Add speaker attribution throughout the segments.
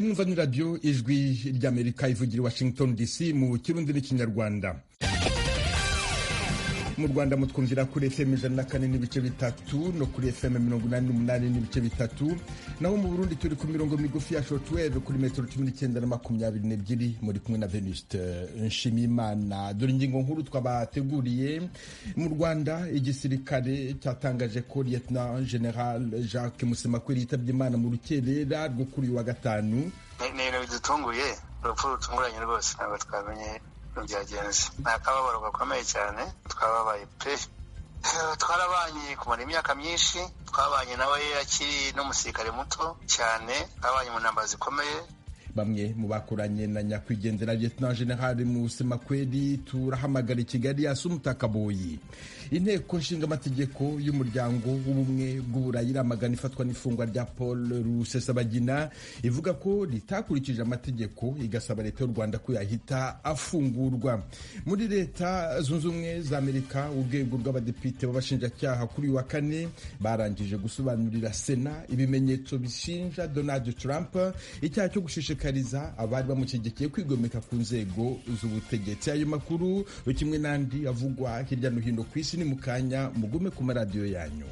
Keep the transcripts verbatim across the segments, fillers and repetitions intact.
Speaker 1: iyi mwumva ni radiyo ijwi ry'Amerika ivugira i Washington D C mu kirundi n'ikinyarwanda. Mu Rwanda mutwumvira kuri F M ijana na kane n'ibice bitatu no kuri F M mirongo inani n'umunani n'ibice bitatu, naho mu Burundi turi ku mirongo migufi ya shortwave kuri metero cumi n'icyenda na makumyabiri n'ebyiri. Muri kumwe na Venuste Nshimiyimana. Dore ingingo nkuru twabateguriye. Mu Rwanda igisirikare cyatangaje ko Lieutenant General Jacques Musemakweli yitabye Imana mu rukerera rwo kuri uyu wa gatanu.
Speaker 2: Ni ibintu bidutunguye, urupfu rutunguranye rwose, ntabwo twamenye byagenze. Ni akababaro gakomeye cyane, twababaye pe. Twarabanye kumara imyaka myinshi, twabanye nawe akiri n'umusirikare muto cyane, twabanye mu ntambara zikomeye.
Speaker 1: Bamwe mu bakoranye na nyakwigendera Lieutenant General Musemakweli turahamagara i Kigali Assumpta Kaboyi. Inteko nshinga amategeko y'umuryango w'ubumwe bw'Uburayi iramagana ifatwa n'ifungwa rya Paul Rusesabagina, ivuga ko ritakurikije amategeko, igasaba leta y'u Rwanda ko yahita afungurwa. Muri leta zunze ubumwe za Amerika, urwego rw'abadepite b'abashinjacyaha kuri uyu wa kane barangije gusobanurira Sena ibimenyetso bishinja Donald Trump icyaha cyo gushishikariza abari bamushyigikiye kwigomeka ku nzego z'ubutegetsi. Ayo makuru kimwe n'andi avugwa hirya no hino ku isi ni mukanya, mugume ku maradiyo yanyu.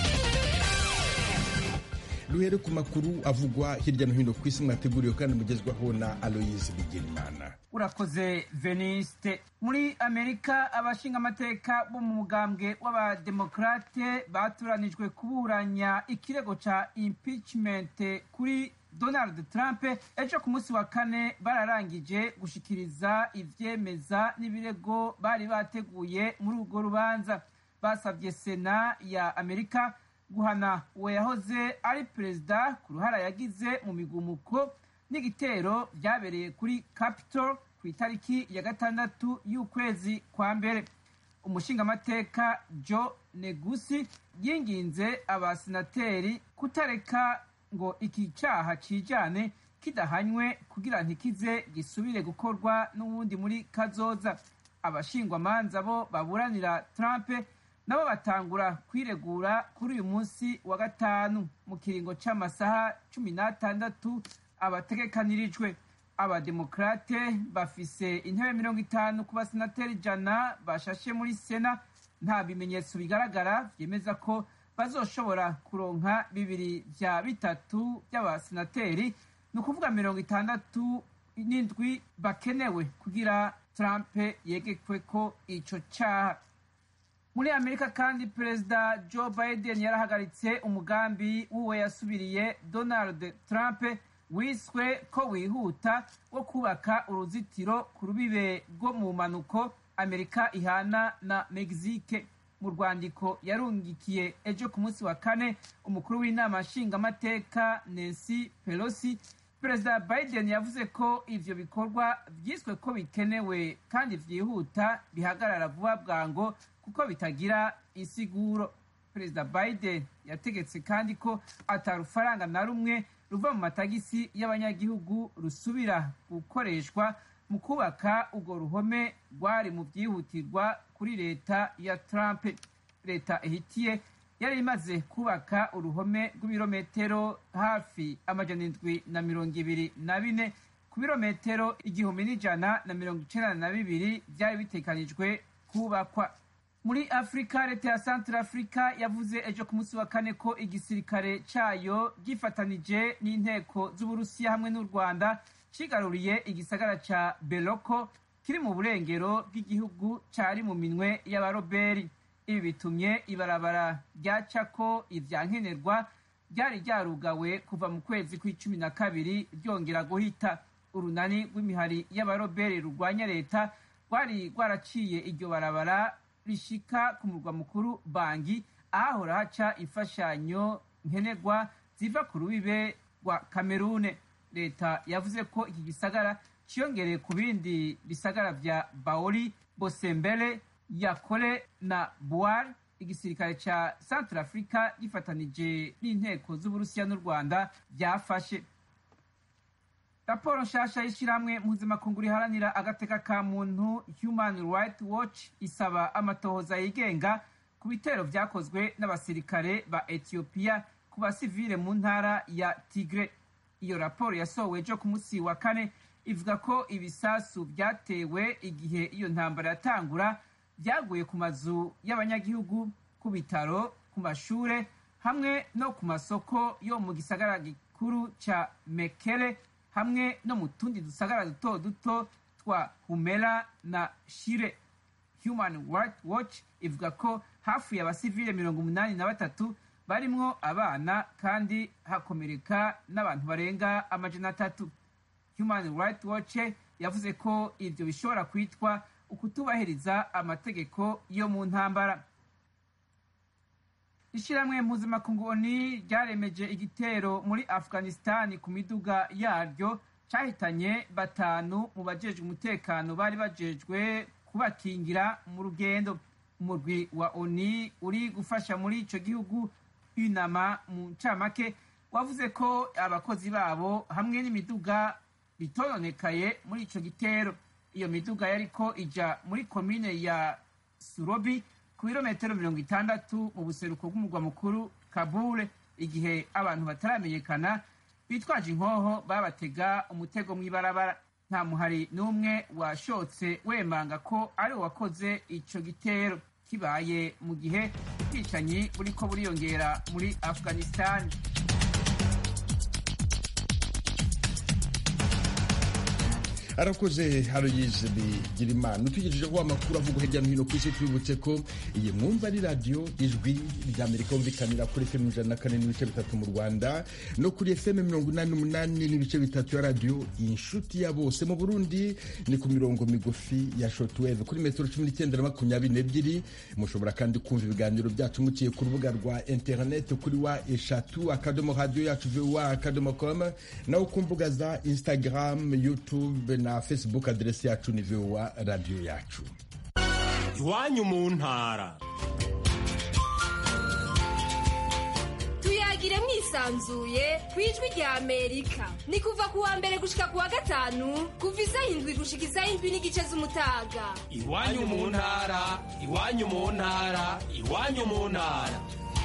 Speaker 1: Duhere ku makuru avugwa hirya no hino ku isi mwateguriwe kandi mugezwaho na Aloise Bigirimana.
Speaker 3: Urakoze Veniste. Muri Amerika, abashinga amateka bo mu mugambwe w'abademokrate baturanijwe kuburanya ikirego ca impeachment kuri Donald Trump. Ejo ku munsi wa kane bararangije gushikiriza ivyemeza n'ibirego bari bateguye muri urwo rubanza. Basabye Sena ya Amerika guhana uwo yahoze ari perezida ku ruhara yagize mu migumuko n'igitero byabereye kuri Capitol ku itariki ya gatandatu y'ukwezi kwa mbere. Umushingamateka Joe Negusi yinginze abasenateri kutareka ngo iki cyaha cijane kidahanywe kugira ntikize gisubire gukorwa n'uwundi muri kazoza. Abashingwamanza bo baburanira Trump nabo batangura kwiregura kuri uyu munsi wa gatanu mu kiringo c'amasaha cumi n'atandatu abategekanirijwe. Abademokrate bafise intebe mirongo itanu ku basenateri ijana bashashe muri Sena. Nta bimenyetso bigaragara vyemeza ko bazoshobora kuronka bibiri vya bitatu by'abasenateri, ni ukuvuga mirongo itandatu n'indwi bakenewe kugira Trump yegekwe ko ico caha. Muri Amerika kandi, Perezida Joe Biden yarahagaritse umugambi w'uwo yasubiriye Donald Trump wiswe ko wihuta wo kubaka uruzitiro ku rubibe rwo mu manuko Amerika ihana na Mexique. Mu rwandiko yarungikiye ejo ku munsi wa kane umukuru w'inama nshingamateka Nancy Pelosi, Perezida Biden yavuze ko ivyo bikorwa vyiswe ko bikenewe kandi vyihuta bihagarara vuba bwango kuko bitagira insiguro. Perezida Biden yategetse kandi ko atarufaranga na rumwe ruva mu matagisi y'abanyagihugu rusubira gukoreshwa mu kubaka urwo ruhome rwari mu vyihutirwa kuri leta ya Trump. Leta ihitiye yari imaze kubaka uruhome rw'ibirometero hafi amajana indwi na mirongo ibiri na bine ku birometero igihumbi n'ijana na mirongo icenda na bibiri vyari bitekanijwe kubakwa. Muri Afrika, leta ya Central Africa yavuze ejo ku munsi wa kane ko igisirikare cayo gifatanije n'inteko z'Uburusiya hamwe n'u Rwanda cigaruriye igisagara ca Beloko kiri mu burengero bw'igihugu cari mu minwe y'abaroberi. Ibi bitumye ibarabara ryacako ivyankenerwa ryari ryarugawe kuva mu kwezi kw'icumi na kabiri ryongera guhita. Urunani rw'imihari y'abaroberi rurwanya leta rwari rwaraciye iryo barabara rishika ku murwa mukuru Bangi, ahahora haca imfashanyo nkenerwa ziva ku rubibe rwa Kamerune. Leta yavuze ko iki gisagara ciyongereye ku bindi bisagara vya Baori, Bosembele, Yakole na Bouar. Igisirikare ca Central Africa gifatanije n'inteko z'Uburusiya n'u Rwanda vyafashe. Raporo nshasha y'ishirahamwe mpuzamakungu riharanira agateka ka muntu Human Rights Watch isaba amatohoza yigenga ku bitero vyakozwe n'abasirikare ba Ethiopia ku basivile mu ntara ya Tigre. iyo raporo yasohowe ejo ku munsi wa kane ivuga ko ibisasu byatewe igihe iyo ntambara yatangura byaguye ku mazu y'abanyagihugu, ku bitaro, ku mashure hamwe no ku masoko yo mu gisagara gikuru ca Mekele hamwe no mu tundi dusagara duto duto twa Humera na Shire. Human Rights Watch ivuga ko hafi y'abasivile mirongo umunani na batatu barimwo abana kandi hakomereka n'abantu barenga amajana atatu. Human Rights Watch yavuze ko ivyo bishobora kwitwa ukutubahiriza amategeko yo mu ntambara. Ishiramwe mpuzamakungu ONU ryaremeje igitero muri Afghanistan ku miduga yaryo cahitanye batanu mu bajejwe umutekano bari bajejwe kubakingira mu rugendo. Umurwi wa ONU uri gufasha muri ico gihugu UNAMA mu ncamake wavuze ko abakozi babo hamwe n'imiduga bitononekaye muri ico gitero. Iyo miduga yariko ija muri komine ya Surobi ku birometero mirongo itandatu mu buseruko bw'umurwa mukuru Kabule, igihe abantu bataramenyekana bitwaje inkoho babatega umutego mw'ibarabara. Nta muhari n'umwe washotse wemanga ko ari uwakoze ico gitero. Kibaye mu gihe ubwicanyi buriko buriyongera muri Afghanistan.
Speaker 1: arakoze Aloyize Bigirimana. Utugejejeho amakuru avuga hirya no hino ku isi. Twibutse ko iyi mwumva ari radiyo ijwi ry'Amerika yumvikanira kuri F M ijana na kane n'ibice bitatu mu Rwanda no kuri F M mirongo inani n'umunani n'ibice bitatu ya radiyo inshuti ya bose. Mu Burundi ni ku mirongo migufi ya shortwave kuri metero cumi n'icyenda na makumyabiri n'ebyiri. Mushobora kandi kumva ibiganiro byacu muciye ku rubuga rwa internet kuri wa eshatu akadomo radio yacu voa akadomo com, naho ku mbuga za Instagram, YouTube na Facebook adresi yacu ni voa radio yacu.
Speaker 4: Iwanyu mu ntara.
Speaker 5: Tuyagire mwisanzuye kwijwi rya Amerika. Ni kuva ku wa mbere gushika ku wa gatanu kuva isaha indwi gushika isaha indwi n'igice z'umutaga.
Speaker 4: Iwanyu mu ntara, iwanyu mu ntara, iwanyu mu ntara.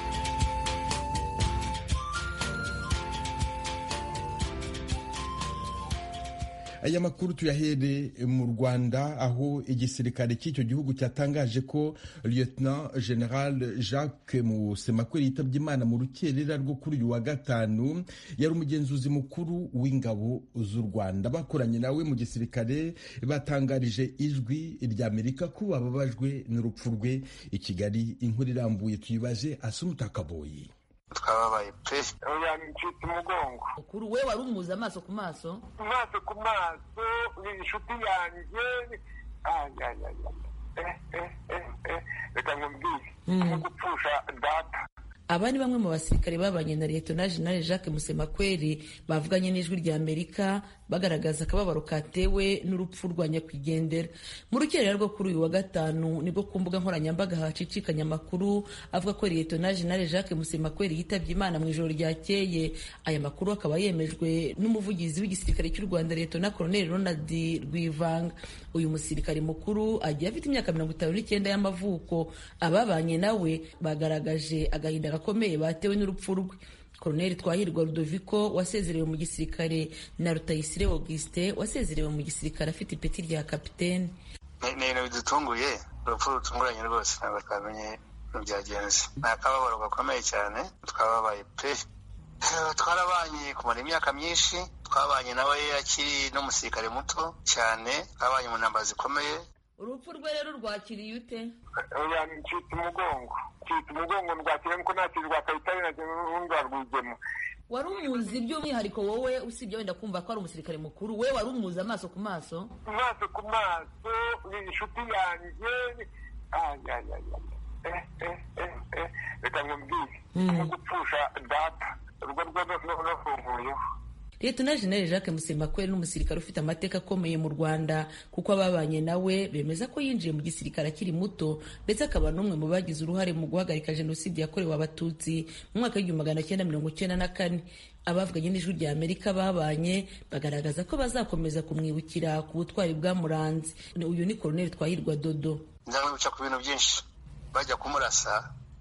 Speaker 1: Aya makuru tuyahere mu Rwanda, aho igisirikare cy'icyo gihugu cyatangaje ko Lieutenant General Jacques Musemakweli yitabye Imana mu rukerera rwo kuri uyu wa gatanu. Yari umugenzuzi mukuru w'ingabo z'u Rwanda. Bakoranye nawe mu gisirikare batangarije ijwi rya Amerika ko bababajwe n'urupfu rwe. I Kigali inkuru irambuye tuyibaje Asumuta Kaboyi.
Speaker 2: Twababaye pe oya ncitse umugongo.
Speaker 6: Ukuru we wari umuza amaso ku maso
Speaker 2: amaso ku maso ni inshuti yanjye. Aya aya eh eh eh reka ngubwire mu gupfusha data.
Speaker 6: Aba ni bamwe mu basirikare babanye na Lieutenant General Jacques Musemakweli bavuganye n'ijwi rya Amerika bagaragaza akababaro katewe n'urupfu rwa nyakwigendera. Mu rukerera rwo kuri uyu wa gatanu nibwo ku mbuga nkoranyambaga hacicikanya amakuru avuga ko Lieutenant General Jacques Musemakweli yitabye Imana mu ijoro ryakeye. Aya makuru akaba yemejwe n'umuvugizi w'igisirikare cy'u Rwanda Lieutenant Colonel Ronald Rwivanga. Uyu musirikare mukuru agiye afite imyaka mirongo itanu n'icyenda y'amavuko. Ababanye nawe bagaragaje agahinda gakomeye batewe n'urupfu rwe. Colonel Twahirwa Rudoviko wasezerewe mu gisirikare na Rutayisire Auguste wasezerewe mu gisirikare afite ipeti rya kapiteni.
Speaker 2: Ni ibintu bidutunguye, urupfu rutunguranye rwose, ntabwo twamenye byagenze. Ni akababaro gakomeye cyane, twababaye pe. Twarabanye kumara imyaka myinshi, twabanye nawe akiri n'umusirikare muto cyane, twabanye mu ntambara zikomeye.
Speaker 6: Urupfu rwe rero rwakiriye ute?
Speaker 2: Oya ncitse umugongo. Ncitse umugongo rwakiriye ko nakiri rwakayitari na n'undi warwigemo.
Speaker 6: Wari umuzi by'umwihariko wowe usibye wenda kumva ko ari umusirikare mukuru, we wari umuzi amaso ku maso?
Speaker 2: Amaso ku maso ni inshuti yanjye. Aya aya eh eh eh reka ngubwire mu gupfusha data urwo rwo no funguyeho.
Speaker 6: Lieutenant General Jacques Musemakweli n'umusirikare ufite amateka akomeye mu Rwanda kuko ababanye nawe bemeza ko yinjiye mu gisirikare akiri muto ndetse akaba n'umwe mu bagize uruhare mu guhagarika jenoside yakorewe Abatutsi mu mwaka w'igihumbi magana cyenda mirongo cyenda na kane. Abavuganye n'ijwi rya Amerika babanye bagaragaza ko bazakomeza kumwibukira ku butwari bwamuranze. Uyu ni Colonel Twahirwa Dodo.
Speaker 2: Ndamwibuka ku bintu byinshi, bajya kumurasa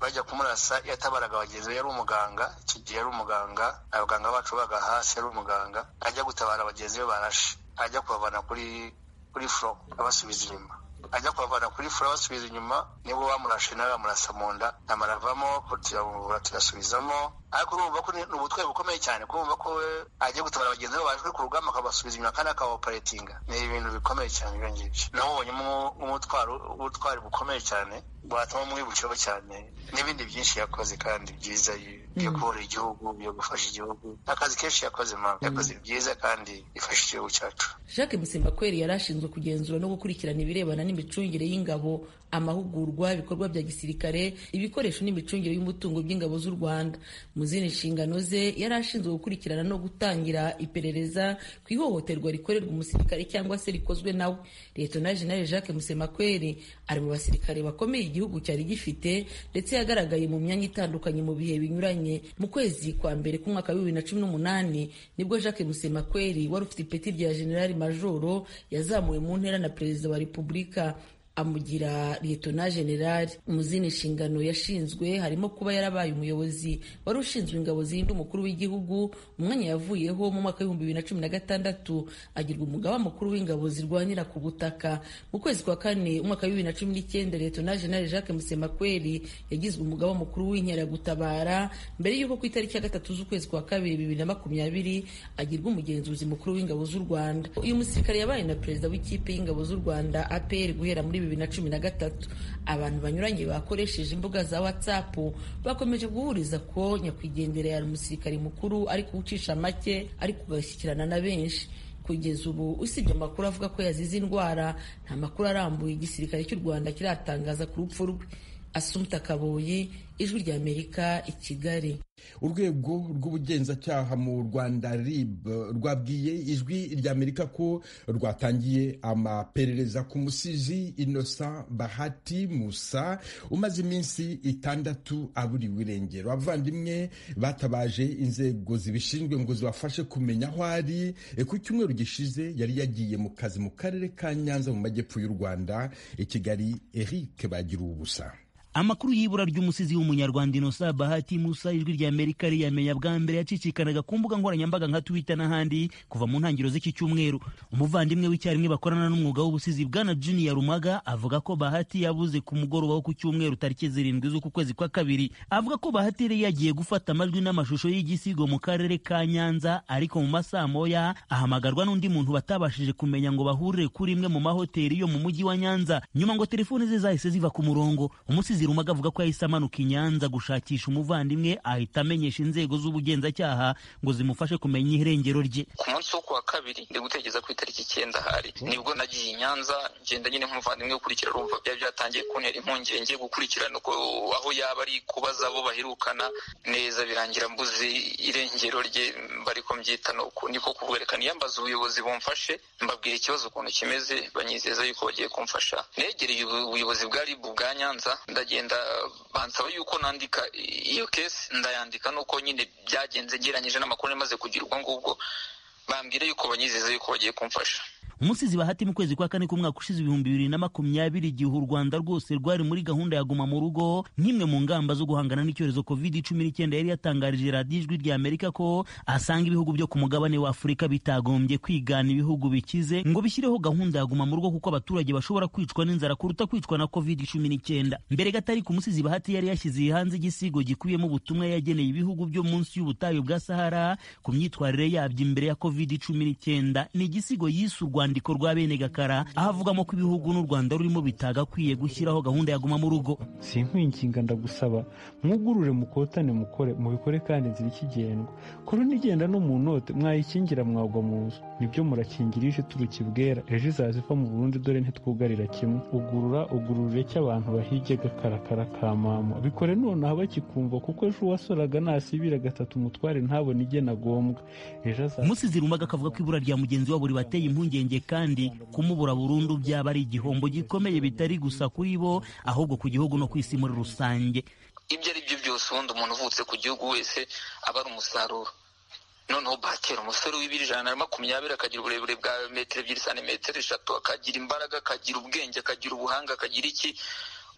Speaker 2: bajya kumurasa yatabaraga bagenzi be, yari umuganga icyo gihe, yari umuganga abaganga bacu baga hasi, yari umuganga ajya gutabara bagenzi be barashe, ajya kubavana kuri kuri flo abasubiza inyuma, ajya kubavana kuri flo abasubiza inyuma nibwo bamurashe nawe bamurasa mu nda, amaravamo kugira turasubizamo. Ariko urumva ko ni ubutwari bukomeye cyane, kumva ko ajya gutabara bagenzi be baje ku rugamba akabasubiza inyuma kandi akaoperatinga, ni ibintu bikomeye cyane ibyo ngibyo. Namubonyemo umutwaro ubutwari bukomeye cyane bwatuma mwibukeho cyane, n'ibindi byinshi yakoze kandi byiza byo kubura igihugu, byo gufasha igihugu. Akazi kenshi yakoze mama, yakoze byiza kandi ifasha igihugu cyacu.
Speaker 6: Jacques Musemakweli yari ashinzwe kugenzura no gukurikirana ibirebana n'imicungire y'ingabo, amahugurwa, ibikorwa bya gisirikare, ibikoresho n'imicungire y'umutungo by'ingabo z'u Rwanda. Mu zindi nshingano ze yari ashinzwe gukurikirana no gutangira iperereza ku ihohoterwa rikorerwa umusirikare cyangwa se rikozwe nawe. Lieutenant General Jacques Musemakweli ari mu basirikare bakomeye igihugu cyari gifite, ndetse yagaragaye mu myanya itandukanye mu bihe binyuranye. Mu kwezi kwa mbere k'umwaka wa bibiri na cumi n'umunani nibwo Jacques Musemakweli wari ufite ipeti rya General Majoro yazamuwe mu ntera na Perezida wa Repubulika amugira Lieutenant General. Mu zindi nshingano yashinzwe harimo kuba yarabaye umuyobozi wari ushinzwe ingabo zirinda umukuru w'igihugu, umwanya yavuyeho mu mwaka w'ibihumbi bibiri na cumi na gatandatu agirwa umugaba mukuru w'ingabo zirwanira ku butaka. Mu kwezi kwa kane umwaka wa bibiri na cumi n'icyenda Lieutenant General Jacques Musemakweli yagizwe umugaba mukuru w'inkeragutabara, mbere y'uko ku itariki ya gatatu z'ukwezi kwa kabiri bibiri na makumyabiri agirwa umugenzuzi mukuru w'ingabo z'u Rwanda. Uyu musirikare yabaye na perezida w'ikipe y'ingabo z'u Rwanda A P R guhera muri bibiri na cumi na gatatu. Abantu banyuranye bakoresheje imbuga za WhatsApp bakomeje guhuriza ko nyakwigendera yari umusirikare mukuru ariko ucisha make ariko ugashyikirana na benshi. Kugeza ubu usibye amakuru avuga ko yazize indwara, nta makuru arambuye igisirikare cy'u Rwanda kiratangaza ku rupfu rwe. Assumpta Kaboyi, Ijwi rya Amerika, i Kigali.
Speaker 1: Urwego rw'ubugenzacyaha mu Rwanda R I B rwabwiye Ijwi rya Amerika ko rwatangiye amaperereza ku musizi Innocent Bahati Musa umaze iminsi itandatu aburiwe irengero. Abavandimwe batabaje inzego zibishinzwe ngo zibafashe kumenya aho ari. Ku cyumweru gishize yari yagiye mu kazi mu karere ka Nyanza mu majyepfo y'u Rwanda. I Kigali, Eric Bagiruwubusa.
Speaker 7: Amakuru y'ibura ry'umusizi w'umunyarwanda Innocent Bahati Musa Ijwi rya Amerika riyamenya bwa mbere yacicikanaga ku mbuga nkoranyambaga nka Twitter n'ahandi kuva mu ntangiriro z'iki cyumweru. Umuvandimwe w'icyarimwe bakorana n'umwuga w'ubusizi bwana Junior Rumaga avuga ko Bahati yabuze ku mugoroba wo ku cyumweru tariki zirindwi z'uku kwezi kwa kabiri. Avuga ko Bahati yari yagiye gufata amajwi n'amashusho y'igisigo mu karere ka Nyanza, ariko mu masaha moya ahamagarwa n'undi muntu batabashije kumenya ngo bahurire kuri imwe mu mahoteli yo mu mujyi wa Nyanza. Nyuma ngo telefone ze zahise ziva ku murongo. Umusizi Rumaga avuga ko yahise amanuka i Nyanza gushakisha umuvandimwe, ahita amenyesha inzego z'ubugenzacyaha ngo zimufashe kumenya irengero rye.
Speaker 8: Ku munsi wo kuwa kabiri ndi gutegereza ku itariki icyenda hari nibwo nagiye i Nyanza ngenda nyine nk'umuvandimwe gukurikira, urumva byari byatangiye kuntera impungenge gukurikirana uko aho yaba ari kubaza abo baherukana neza, birangira mbuze irengero rye. Bariko mbyita niko kuvugerekana yambaza ubuyobozi bumfashe, mbabwira ikibazo ukuntu kimeze, banyizeza yuko bagiye kumfasha. Negereye ubuyobozi bwa R I B bwa Nyanza ndagenda bansaba yuko nandika iyo case, ndayandika nuko nyine byagenze geranyije n'amakuru maze kugira ubwo ngubwo, bambwira yuko banyizeza yuko bagiye kumfasha.
Speaker 7: Umusizi Bahati mu kwezi kwa kane k'umwaka ushize ibihumbi bibiri na makumyabiri igihe u Rwanda rwose rwari muri gahunda ya guma mu rugo nk'imwe mu ngamba zo guhangana n'icyorezo covid cumi n'icyenda, yari yatangarije radiyo Ijwi rya Amerika ko asanga ibihugu byo ku mugabane wa Afurika bitagombye kwigana ibihugu bikize ngo bishyireho gahunda ya guma mu rugo kuko abaturage bashobora kwicwa n'inzara kuruta kwicwa na covid cumi n'icyenda. Mbere gatari ku Umusizi Bahati yari yashyize hanze igisigo gikubiyemo ubutumwa yageneye ibihugu byo munsi y'ubutayu bwa Sahara ku myitwarire yabyo imbere ya covid cumi n'icyenda. Ni igisigo yise urwandiko rwa bene Gakara, aho avugamo ko ibihugu n'u Rwanda rurimo bitagakwiye gushyiraho gahunda ya guma mu rugo.
Speaker 9: Sinkwinginga ndagusaba mwugurure mukotane mukore mubikore kandi nzira ikigendwa korona igenda no mu note mwayikingira mwagwa mu nzu, nibyo murakingirije turukibwera ejo izaziva mu Burundi dore ntitwugarira kimwe. Ugurura ugurure cy'abantu bahige Gakarakara ka mama bikore none aho bakikumva kuko ejo wasoraga nasibira gatatu mutware ntabone igena gombwa ejo aza.
Speaker 7: Umusizi Rumaga akavuga ko ibura rya mugenzi wabo ribateye impungenge kandi kumubura burundu byaba ari igihombo gikomeye bitari gusa kuri bo ahubwo ku gihugu no ku isi muri rusange.
Speaker 8: Ibyo ari byo byose ubundi umuntu uvutse ku gihugu wese aba ari umusaruro. Noneho Bahati umusore w'ibiri ijana na makumyabiri akagira uburebure bwa metero ebyiri santimetero eshatu, akagira imbaraga, akagira ubwenge, akagira ubuhanga, akagira iki,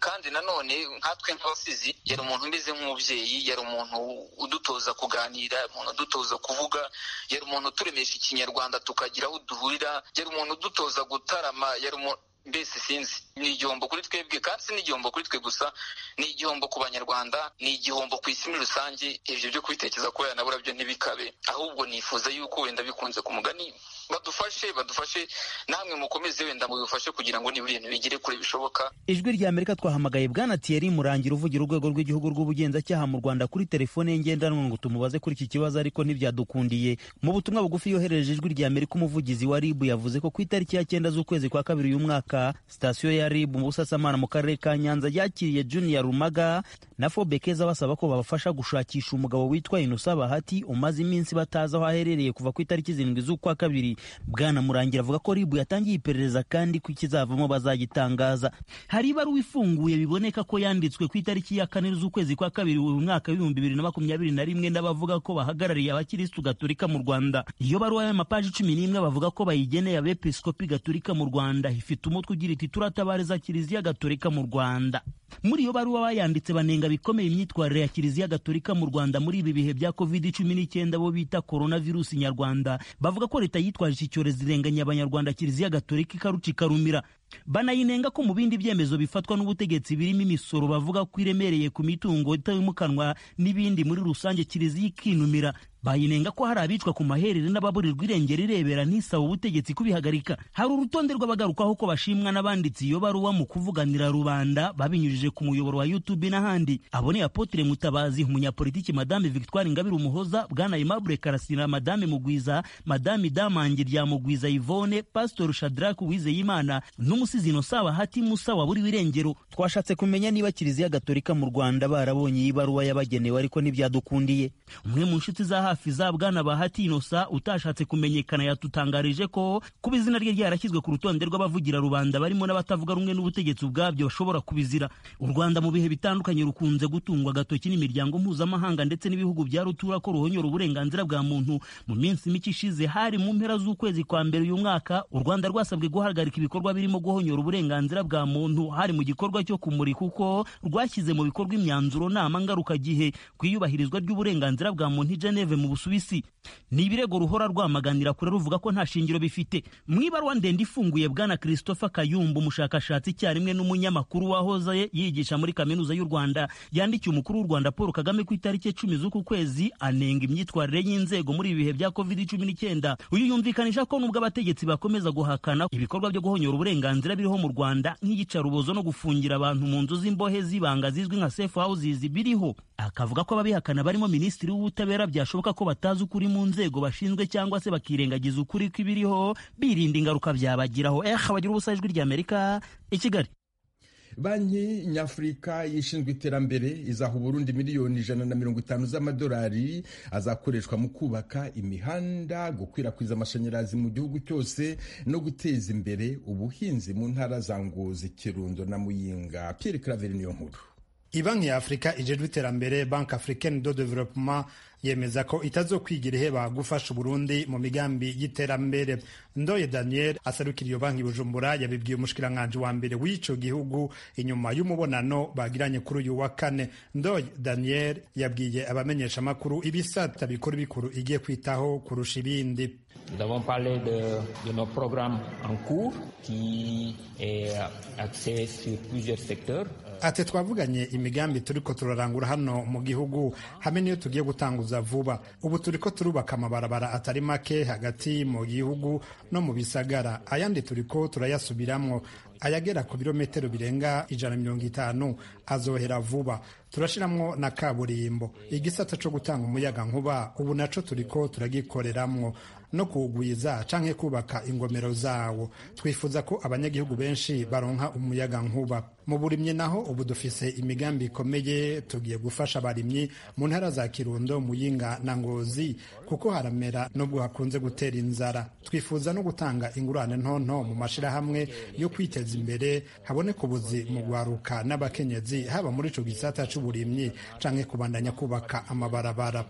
Speaker 8: kandi nanone nkatwe nk'abasizi yari umuntu umeze nk'umubyeyi, yari umuntu udutoza kuganira, umuntu udutoza kuvuga, yari umuntu uturemesha ikinyarwanda tukagira aho duhurira, yari umuntu udutoza gutarama, yari umuntu mbese sinzi, ni igihombo kuri twebwe, kandi si n'igihombo kuri twe gusa, ni igihombo ku banyarwanda, ni igihombo ku isi muri rusange. Ibyo byo kubitekereza ko yanabura byo ntibikabe, ahubwo nifuza yuko wenda bikunze ku mugani badufashe badufashe namwe mukomeze wenda mubifashe kugira ngo niba ibintu bigire kure bishoboka.
Speaker 7: Ijwi rya Amerika twahamagaye Bwana Thierry Murangira uvugira urwego rw'igihugu rw'ubugenzacyaha mu Rwanda kuri telefone ye ngendanwa ngo tumubaze kuri iki kibazo, ariko ntibyadukundiye. Mu butumwa bugufi yohereje Ijwi rya Amerika, umuvugizi wa R I B yavuze ko ku itariki ya cyenda z'ukwezi kwa kabiri uyu mwaka sitasiyo ya R I B mu Busasamana mu karere ka Nyanza yakiriye Junior Rumaga na Fobekeza basaba ko babafasha gushakisha umugabo witwa Innocent Bahati umaze iminsi batazi aho aherereye kuva ku itariki zirindwi z'ukwa kabiri. Bwana Murangira avuga ko R I B yatangiye iperereza kandi ko ikizavamo bazagitangaza. Hari ibaruwa ifunguye biboneka ko yanditswe ku itariki ya kane z'ukwezi kwa kabiri uyu mwaka w'ibihumbi bibiri na makumyabiri na rimwe n'abavuga ko bahagarariye abakirisitu gatolika mu Rwanda. Iyo baruwa y'amapaji cumi n'imwe bavuga ko bayigeneye abepiskopi gatolika mu Rwanda ifite umutwe ugira iti turatabariza kiliziya gatolika mu Rwanda. Muri iyo baruwa bayanditse banenga bikomeye imyitwarire ya kiliziya gatolika mu Rwanda muri ibi bihe bya covid cumi n'icyenda bo bita coronavirus nyarwanda. Bavuga ko leta yitwaje iki cyorezo irenganya abanyarwanda, kiliziya gatolika ikaruca ikarumira. Banayinenga ko mu bindi byemezo bifatwa n'ubutegetsi birimo imisoro bavuga ko iremereye ku mitungo itayimukanwa n'ibindi muri rusange kiliziya ikinumira. Bayinenga ko hari abicwa ku maherere n'ababurirwa irengero irebera ntisaba ubutegetsi kubihagarika. Hari urutonde rw'abagarukaho ko bashimwa n'abanditsi iyo baruwa mu kuvuganira rubanda babinyujije ku muyoboro wa YouTube n'ahandi. Abo ni Apotre Mutabazi, umunyapolitiki, Madame Victoire Ingabire Umuhoza, Bwana Aimable Karasira, Madame Mugwiza, Madame Damangi rya Mugwiza Yvonne, Pastor Shadrack Uwizeyimana n'umusizi Innocent Bahati Musa waburiwe irengero. Twashatse kumenya niba kiliziya gatolika mu Rwanda barabonye iyi baruwa yabagenewe, ariko ntibyadukundiye. Umwe mu nshuti za hafi za Bwana Bahati Innocent utashatse kumenyekana yatutangarije ko kuba izina rye ryarashyizwe ku rutonde rw'abavugira rubanda barimo n'abatavuga rumwe n'ubutegetsi ubwabyo bashobora kubizira. U Rwanda mu bihe bitandukanye rukunze gutungwa agatoki n'imiryango mpuzamahanga ndetse n'ibihugu bya rutura ko ruhonyora uburenganzira bwa muntu. Mu minsi mike ishize, hari mu mpera z'ukwezi kwa mbere uyu mwaka, u Rwanda rwasabwe guhagarika ibikorwa birimo guhonyora uburenganzira bwa muntu, hari mu gikorwa cyo kumurika uko rwashyize mu bikorwa imyanzuro nama ngaruka gihe ku iyubahirizwa ry'uburenganzira bwa muntu i Geneve mu Busuwisi. Ni ibirego ruhora rwamaganira kure ruvuga ko nta shingiro bifite. Mu ibaruwa ndende ifunguye, Bwana Christopher Kayumba, umushakashatsi icyarimwe n'umunyamakuru wahoze yigisha muri kaminuza y'u Rwanda, yandikiye umukuru w'u Rwanda Paul Kagame ku itariki cumi z'uku kwezi anenga imyitwarire y'inzego muri ibi bihe bya covid cumi n'icyenda. Uyu yumvikanisha ko nubwo abategetsi bakomeza guhakana ibikorwa byo guhonyora uburenganzira biriho mu Rwanda nk'iyicarubozo no gufungira abantu mu nzu z'imbohe z'ibanga zizwi nka safe houses biriho. Akavuga ko ababihakana barimo Minisitiri w'Ubutabera byashoboka ko batazi ukuri mu nzego bashinzwe cyangwa se bakirengagiza ukuri kw'ibiriho birinda ingaruka byabagiraho. Eh, bagira ubusa. Ijwi rya Amerika i Kigali.
Speaker 1: Banki Nyafurika yishinzwe iterambere izaha Burundi miliyoni ijana na mirongo itanu z'amadolari azakoreshwa mu kubaka imihanda, gukwirakwiza amashanyarazi mu gihugu cyose no guteza imbere ubuhinzi mu ntara za Ngozi, Kirundo na Muyinga. Pierre Claver niyo nkuru.
Speaker 10: Ibanki ya Afrika ijejwe iterambere, Banque Africaine de Développement, yemeza ko itazokwigira iheba gufasha Burundi mu migambi y'iterambere. Ndoye Daniel asarukira iyo banki Bujumbura yabibwiye umushikiranganje wa mbere w'ico gihugu inyuma y'umubonano bagiranye kuri uyu wa kane. Ndoye Daniel yabwiye abamenyesha makuru ibisata bikuru bikuru igiye kwitaho kurusha ibindi.
Speaker 11: Nous avons parlé de, de nos programmes en cours qui est axé sur plusieurs secteurs.
Speaker 10: Ate twavuganye imigambi turiko turarangura hano mu gihugu hamwe niyo tugiye gutanguza vuba. Ubu turiko turubaka amabarabara atari make hagati mu gihugu no mu bisagara, ayandi turiko turayasubiramwo, ayagera ku birometero birenga ijana mirongo itanu azohera vuba. Turashiramwo na kaburimbo. Igisata co gutanga umuyaga nkuba ubu naco turiko turagikoreramwo no kugwiza canke kubaka ingomero zawo. Twifuza ko abanyagihugu benshi baronka umuyaga nkuba. Mu burimye naho ubu dufise imigambi ikomeye, tugiye gufasha abarimyi mu ntara za Kirundo, Muyinga na Ngozi kuko haramera nubwo hakunze gutera inzara. Twifuza no gutanga ingurane ntonto mu mashirahamwe yo kwiteza imbere, haboneka ubuzi mu gwaruka n'abakenyezi haba muri ico gisata c'uburimyi canke kubandanya kubaka amabarabara.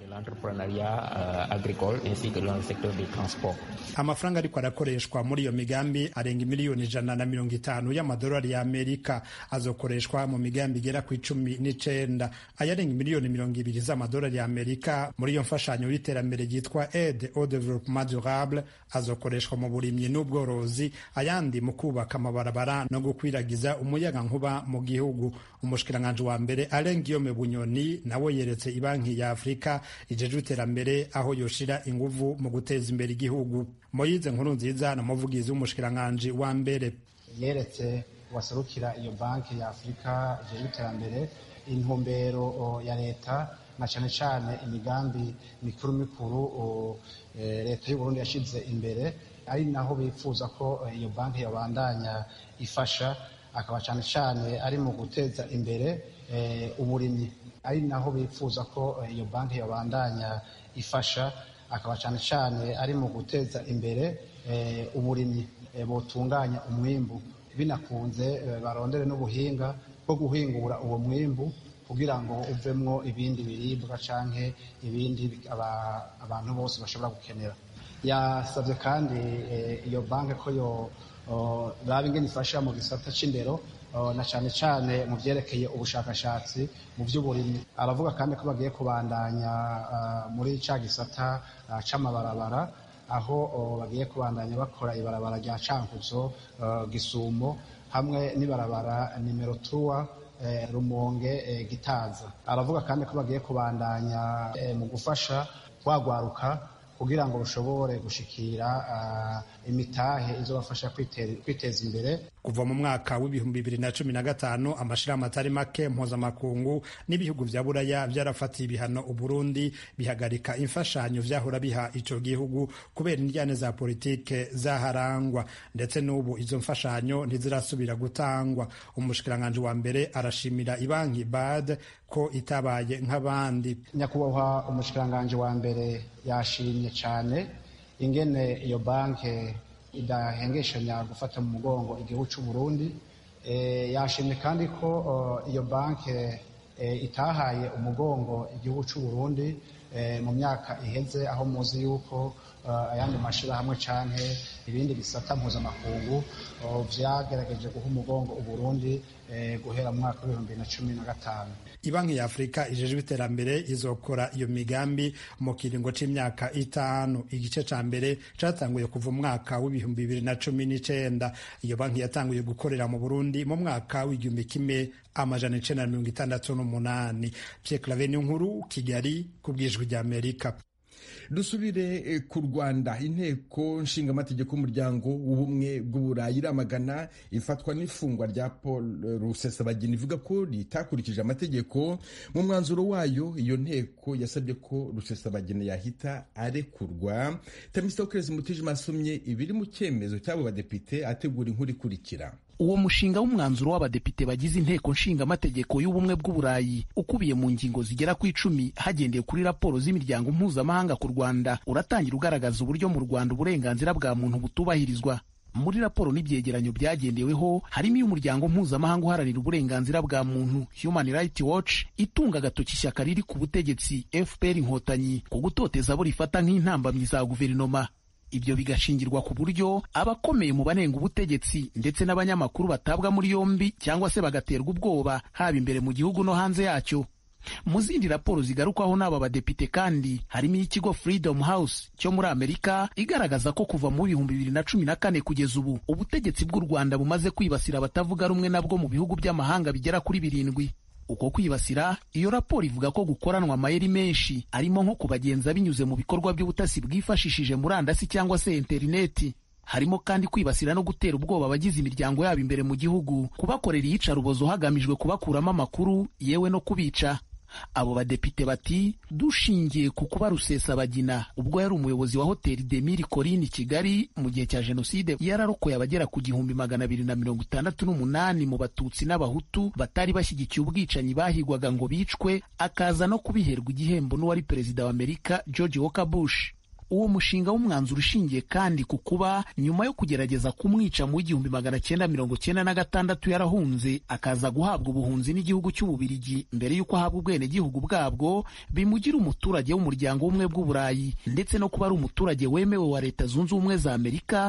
Speaker 10: Amafaranga ariko arakoreshwa muri iyo migambi arenga miliyoni ijana na mirongo itanu y'amadolari ya Amerika. azokoreshwa mu migambi igera ku icumi n'icenda. ayarenga miliyoni mirongo ibiri z'amadolari ya Amerika muri iyo mfashanyo y'iterambere ryitwa aide au développement durable azokoreshwa mu burimyi n'ubworozi, ayandi mu kubaka amabarabara no gukwiragiza umuyaga nkuba mu gihugu. Umushikiranganje wa mbere Alain Guillaume Bunyoni nawe yeretse ibanki ya Afrika ijejwe iterambere aho yoshira inguvu mu guteza imbere igihugu. Moyize Nkurunziza na muvugizi w'umushikiranganje wa mbere
Speaker 12: yeretse waserukira iyo banki ya Afrika ijejwe iterambere intumbero ya leta na cyane cyane imigambi mikuru mikuru leta y'u Burundi yashize imbere, ari naho bifuza ko iyo banki yabandanya ifasha, akaba cyane cyane ari mu guteza imbere uburimyi, ari naho bifuza ko iyo banki yabandanya ifasha, akaba cyane cyane ari mu guteza imbere uburimyi, botunganya umwimbu, binakunze barondere n'ubuhinga bwo guhingura uwo mwimbu kugira ngo uvemwo ibindi biribwa canke ibindi abantu bose bashobora gukenera. Yasabye kandi iyo banki ko yo raba ingene ifasha mu gisata c'indero na cane cane mu vyerekeye ubushakashatsi mu vy'uburimyi. Aravuga kandi ko bagiye kubandanya muri ca gisata c'amabarabara, aho bagiye kubandanya bakora ibarabara rya Cankuzo Gisumo hamwe n'ibarabara nimero tuwa Rumonge Gitaza. Aravuga kandi ko bagiye kubandanya mu gufasha kwagwaruka kugira ngo rushobore gushikira uh, imitahe izobafasha kwiteza imbere.
Speaker 10: Kuva mu mwaka w'ibihumbi bibiri na cumi na gatanu amashirahamwe atari make mpuzamakungu n'ibihugu vya Buraya vyarafatiye ibihano Uburundi bihagarika imfashanyo vyahora biha ico gihugu kubera indyane za politike zaharangwa, ndetse n'ubu izo mfashanyo ntizirasubira gutangwa. Umushikiranganje wa mbere arashimira ibanki B A D ko itabaye nk'abandi.
Speaker 12: Nyakubahwa umushikiranganje wa mbere yashimye cyane ingene iyo banke idahengeshanya gufata mu mugongo igihugu cy'u Burundi. E, yashimye kandi ko uh, iyo banke e, itahaye umugongo igihugu cy'u Burundi e, mu myaka iheze, aho muzi yuko uh, ayandi mashirahamwe canke ibindi bisata mpuzamakungu uh, vyagerageje guha umugongo u Burundi e, guhera mu mwaka w'ibihumbi bibiri na cumi na gatanu.
Speaker 10: Ibanki ya Afrika ijejwe iterambere izokora iyo migambi mu kiringo c'imyaka itanu. Igice ca mbere catanguye kuva mu mwaka w'ibihumbi bibiri na cumi n'icenda. Iyo banki yatanguye gukorera mu Burundi mu mwaka w'igihumbi kimwe amajana icenda na mirongo itandatu n'umunani. Pierre Claver Nkuru, Kigali, ku bw'ijwi rya Amerika.
Speaker 1: Dusubire ku Rwanda. Inteko nshingamategeko y'umuryango w'ubumwe bw'uburayi iramagana ifatwa n'ifungwa rya Paul Rusesabagina ivuga ko ritakurikije amategeko. Mu mwanzuro wayo iyo nteko yasabye ko Rusesabagina yahita arekurwa. Temistoklez Mutijima asomye ibiri mu cyemezo cy'abo badepite ategura inkuru ikurikira.
Speaker 13: Uwo mushinga w'umwanzuro w'abadepite bagize inteko nshingamategeko y'ubumwe bw'uburayi ukubiye mu ngingo zigera ku icumi hagendeye kuri raporo z'imiryango mpuzamahanga ku Rwanda uratangira ugaragaza uburyo mu Rwanda uburenganzira bwa muntu butubahirizwa. Muri raporo n'ibyegeranyo byagendeweho harimo iy'umuryango mpuzamahanga uharanira uburenganzira bwa muntu Human Rights Watch itunga agatoki ishyaka riri ku butegetsi F P R Inkotanyi ku gutoteza abo rifata nk'intambamyi za guverinoma. Ibyo bigashingirwa ku buryo abakomeye mu banenga ubutegetsi ndetse n'abanyamakuru batabwa muri yombi cyangwa se bagaterwa ubwoba haba imbere mu gihugu no hanze yacyo. Mu zindi raporo zigarukwaho n'aba badepite kandi harimo iy'ikigo Freedom House cyo muri Amerika igaragaza ko kuva mu bihumbi bibiri na cumi na kane kugeza ubu ubutegetsi bw'u Rwanda bumaze kwibasira abatavuga rumwe nabwo mu bihugu by'amahanga bigera kuri birindwi. Uko kwibasira, iyo raporo ivuga ko gukoranwa amayeri menshi arimo nko kubagenza binyuze mu bikorwa by'ubutasi bwifashishije murandasi cyangwa se interineti. Harimo kandi kwibasira no gutera ubwoba abagize imiryango yabo imbere mu gihugu, kubakorera iyicarubozo hagamijwe kubakuramo amakuru yewe no kubica. Abo badepite bati dushingiye ku kuba Rusesabagina ubwo yari umuyobozi wa hoteli Demiri Corinne Kigali mu gihe cya jenoside yararokoye abagera ku gihumbi magana abiri na mirongo itandatu n'umunani mu Batutsi n'Abahutu batari bashyigikiye ubwicanyi bahigwaga ngo bicwe, akaza no kubiherwa igihembo n'uwari perezida wa Amerika George Walker Bush. Uwo mushinga w'umwanzuro ushingiye kandi ku kuba nyuma yo kugerageza kumwica mu igihumbi magana cyenda mirongo cyenda na gatandatu yarahunze akaza guhabwa ubuhunzi n'igihugu cy'Ububirigi mbere y'uko ahabwa ubwenegihugu bwabwo, bimugira umuturage w'umuryango w'ubumwe bw'uburayi ndetse no kuba ari umuturage wemewe wa Leta Zunze Ubumwe za Amerika.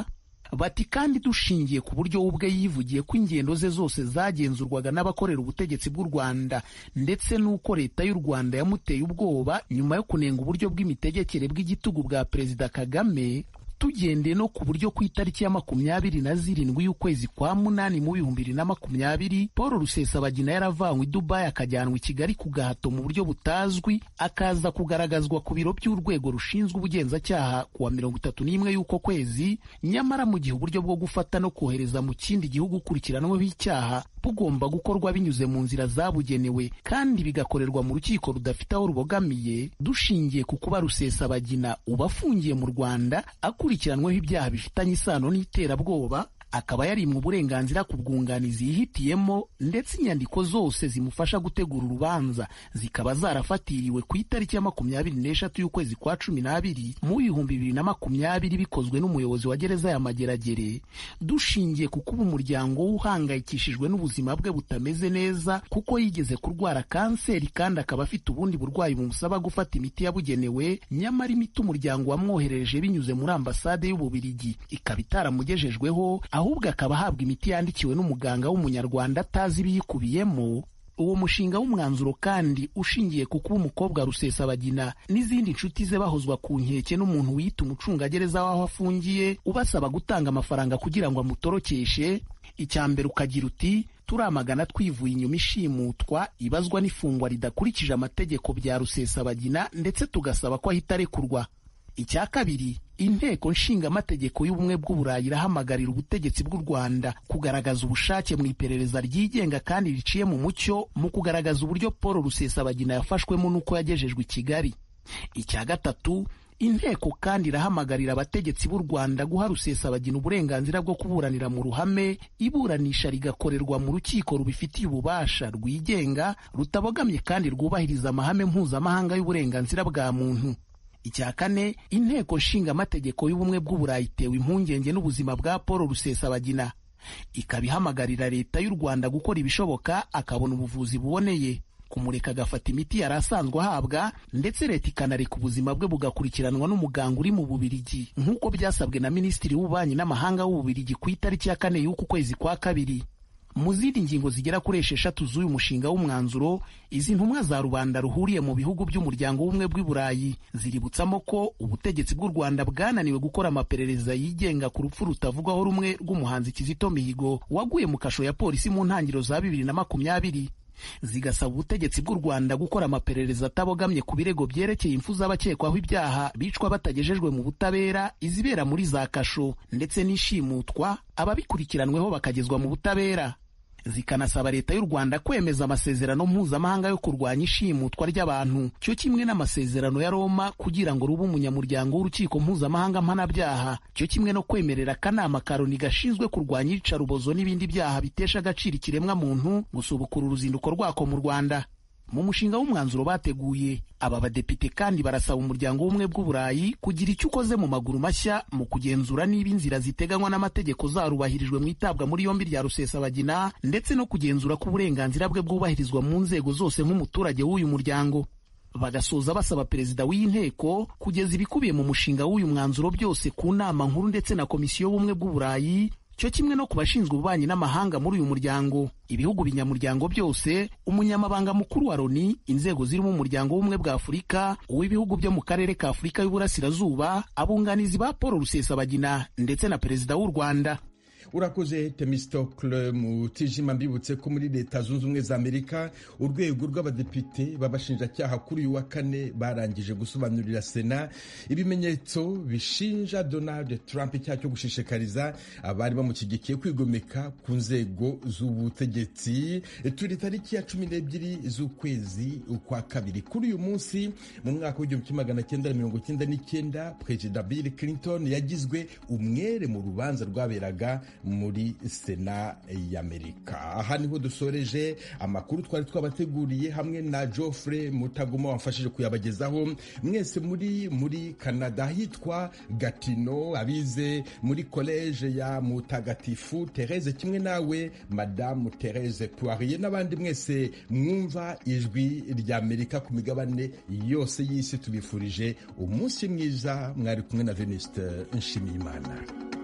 Speaker 13: bati kandi dushingiye ku buryo we ubwe yivugiye ko ingendo ze zose zagenzurwaga n'abakorera ubutegetsi bw'u Rwanda ndetse n'uko leta y'u Rwanda yamuteye ubwoba nyuma yo kunenga uburyo bw'imitegekere bw'igitugu bwa Perezida Kagame, tugendeye no ku buryo ku itariki ya makumyabiri na zirindwi y'ukwezi kwa munani mu bihumbi bibiri na makumyabiri Paul Rusesabagina yaravanywe i Dubai akajyanwa i Kigali ku gahato mu buryo butazwi, akaza kugaragazwa ku biro by'urwego rushinzwe ubugenzacyaha kuwa mirongo itatu n'imwe y'uko kwezi, nyamara mu gihe uburyo bwo gufata no kohereza mu kindi gihugu ukurikiranweho icyaha bugomba gukorwa binyuze mu nzira zabugenewe kandi bigakorerwa mu rukiko rudafite aho rubogamiye. Dushingiye ku kuba Rusesabagina uba afungiye mu Rwanda akurikiranweho ibyaha bifitanye isano n'iterabwoba, akaba yarimwe uburenganzira ku bwunganizi yihitiyemo, ndetse inyandiko zose zimufasha gutegura urubanza zikaba zarafatiriwe ku itariki ya makumyabiri n'eshatu y'ukwezi kwa cumi n'abiri mu bihumbi bibiri na makumyabiri bikozwe n'umuyobozi wa gereza ya Mageragere. Dushingiye ku kuba umuryango we uhangayikishijwe n'ubuzima bwe butameze neza kuko yigeze kurwara kanseri kandi akaba afite ubundi burwayi bumusaba gufata imiti yabugenewe, nyamara imiti umuryango wamwoherereje binyuze muri ambasade y'Ububiligi ikaba itaramugejejweho, ahubwo akaba ahabwa imiti yandikiwe n'umuganga w'umunyarwanda atazi ibiyikubiyemo. Uwo mushinga w'umwanzuro kandi ushingiye ku kuba umukobwa Rusesabagina n'izindi nshuti ze bahozwa ku nkeke n'umuntu wiyita umucungagereza w'aho afungiye ubasaba gutanga amafaranga kugira ngo amutorokeshe. Icya mbere ukagira uti turamagana twivuye inyuma ishimutwa, ibazwa n'ifungwa ridakurikije amategeko bya Rusesabagina ndetse tugasaba ko ahita arekurwa. Icya kabiri, inteko nshingamategeko y'ubumwe bw'Uburayi irahamagarira ubutegetsi bw'u Rwanda kugaragaza ubushake mu iperereza ryigenga kandi riciye mu mucyo mu kugaragaza uburyo Paul Rusesabagina yafashwemo n'uko yagejejwe i Kigali. Icya gatatu, inteko kandi irahamagarira abategetsi b'u Rwanda guha Rusesabagina uburenganzira bwo kuburanira mu ruhame, iburanisha rigakorerwa mu rukiko rubifitiye ububasha rwigenga, rutabogamye kandi rwubahiriza amahame mpuzamahanga y'uburenganzira bwa muntu. Icya kane, inteko nshingamategeko y'ubumwe bw'Uburayi itewe impungenge n'ubuzima bwa Paul Rusesabagina, ikaba ihamagarira leta y'u Rwanda gukora ibishoboka akabona ubuvuzi buboneye, kumureka agafata imiti yari asanzwe ahabwa, ndetse leta ikanareka ubuzima bwe bugakurikiranwa n'umuganga uri mu Bubiligi nk'uko byasabwe na Minisitiri w'Ububanyi n'Amahanga w'Ububiligi ku itariki ya kane y'uku kwezi kwa kabiri. Mu zindi ngingo zigera kuri esheshatu z'uyu mushinga w'umwanzuro, izi ntumwa za rubanda ruhuriye mu bihugu by'umuryango w'ubumwe bw'i Burayi ziributsamo ko ubutegetsi bw'u Rwanda bwananiwe gukora amaperereza yigenga ku rupfu rutavugwaho rumwe rw'umuhanzi Kizito Mihigo waguye mu kasho ya polisi mu ntangiriro za bibiri na makumyabiri. Zigasaba ubutegetsi bw'u Rwanda gukora amaperereza atabogamye ku birego byerekeye impfu z'abakekwaho ibyaha bicwa batagejejwe mu butabera, izibera muri za kasho ndetse n'ishimutwa, ababikurikiranweho bakagezwa mu butabera. Zikanasaba leta y'u Rwanda kwemeza amasezerano mpuzamahanga yo kurwanya ishimutwa ry'abantu cyo kimwe n'amasezerano ya Roma kugira ngo rube umunyamuryango w'urukiko mpuzamahanga mpanabyaha, cyo kimwe no kwemerera akanama ka Loni gashinzwe kurwanya iyicarubozo n'ibindi byaha bitesha agaciro ikiremwa muntu gusubukura uruzinduko rwako mu Rwanda. Mu mushinga w'umwanzuro bateguye, aba badepite kandi barasaba umuryango w'ubumwe bw'Uburayi kugira icyo ukoze mu maguru mashya mu kugenzura niba inzira ziteganywa n'amategeko zarubahirijwe mu itabwa muri yombi rya Rusesabagina, ndetse no kugenzura ko uburenganzira bwe bwubahirizwa mu nzego zose nk'umuturage w'uyu muryango. Bagasoza basaba perezida w'iyi nteko kugeza ibikubiye mu mushinga w'uyu mwanzuro byose ku nama nkuru ndetse na komisiyo y'ubumwe bw'Uburayi, cyo kimwe no ku bashinzwe ububanyi n'amahanga muri uyu muryango, ibihugu binyamuryango byose, umunyamabanga mukuru wa Loni, inzego zirimo umuryango w'ubumwe bwa Afurika, uw'ibihugu byo mu karere ka Afurika y'Uburasirazuba, abunganizi ba Paul Rusesabagina ndetse na perezida w'u Rwanda.
Speaker 1: Urakoze Temistokle Mutijima. Mbibutse ko muri Leta Zunze Ubumwe za Amerika urwego rw'abadepite b'abashinjacyaha kuri uyu wa kane barangije gusobanurira Sena ibimenyetso bishinja Donald Trump icyaha cyo gushishikariza abari bamushyigikiye kwigomeka ku nzego z'ubutegetsi. Turi tariki ya cumi n'ebyiri z'ukwezi kwa kabiri. Kuri uyu munsi mu mwaka w'igihumbi kimwe magana cyenda mirongo cyenda n'icyenda Perezida Bill Clinton yagizwe umwere mu rubanza rwaberaga muri Sena y'Amerika. Aha niho dusoreje amakuru twari twabateguriye hamwe na Geoffrey Mutagoma wamfashije kuyabagezaho. Mwese muri muri Canada hitwa Gatineau, abize muri college ya Mutagatifu Therese kimwe nawe Madame Therese Poirier n'abandi mwese mwumva ijwi ry'Amerika ku migabane yose y'isi, tubifurije umunsi mwiza. Mwari kumwe na Venuste Nshimiyimana.